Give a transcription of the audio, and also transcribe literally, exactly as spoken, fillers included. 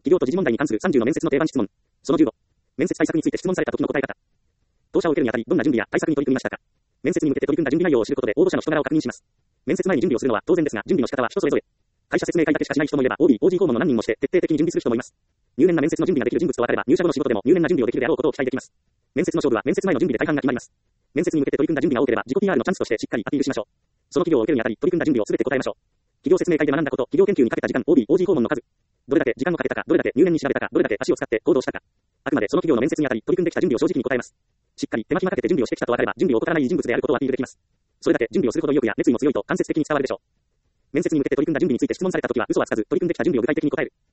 企業と時事問題に関するさんじゅうの面接の定番質問。そのじゅうご。面接対策について質問された時の答え方。当社を受けるにあたり、どんな準備や対策に取り組みましたか？面接に向けて取り組んだ準備内容を知ることで応募者の人柄を確認します。面接前に準備をするのは当然ですが、準備の仕方は人それぞれ。会社説明会だけしかしない人もいれば、オーディー、オージー 訪問の何人もして徹底的に準備する人もいます。入念な面接の準備ができる人物と分かれば、入社後の仕事でも入念な準備をできるであろうことを期待できます。面接の勝負は面接前の準備で大半が決まります。面接に向けて取り組んだ準備が多ければ、自己 ピーアール のチャンスとしてしっかりアピールしましょう。その企業を受けるにあたり、取り組んだ準備をすべて答えましょう。企業説明会で学んだこと、企業研究にかけた時間、オーディー、オージー 訪問の数。どれだけ時間をかけたか、どれだけ入念に調べたか、どれだけ足を使って行動したか。あくまでその企業の面接にあたり、取り組んできた準備を正直に答えます。しっかり手間暇かけて準備をしてきたと分かれば、準備を怠らない人物であることをアピールできます。それだけ準備をするほど意欲や熱意も強いと間接的に伝わるでしょう。面接に向けて取り組んだ準備について質問されたときは嘘はつかず、取り組んできた準備を具体的に答える。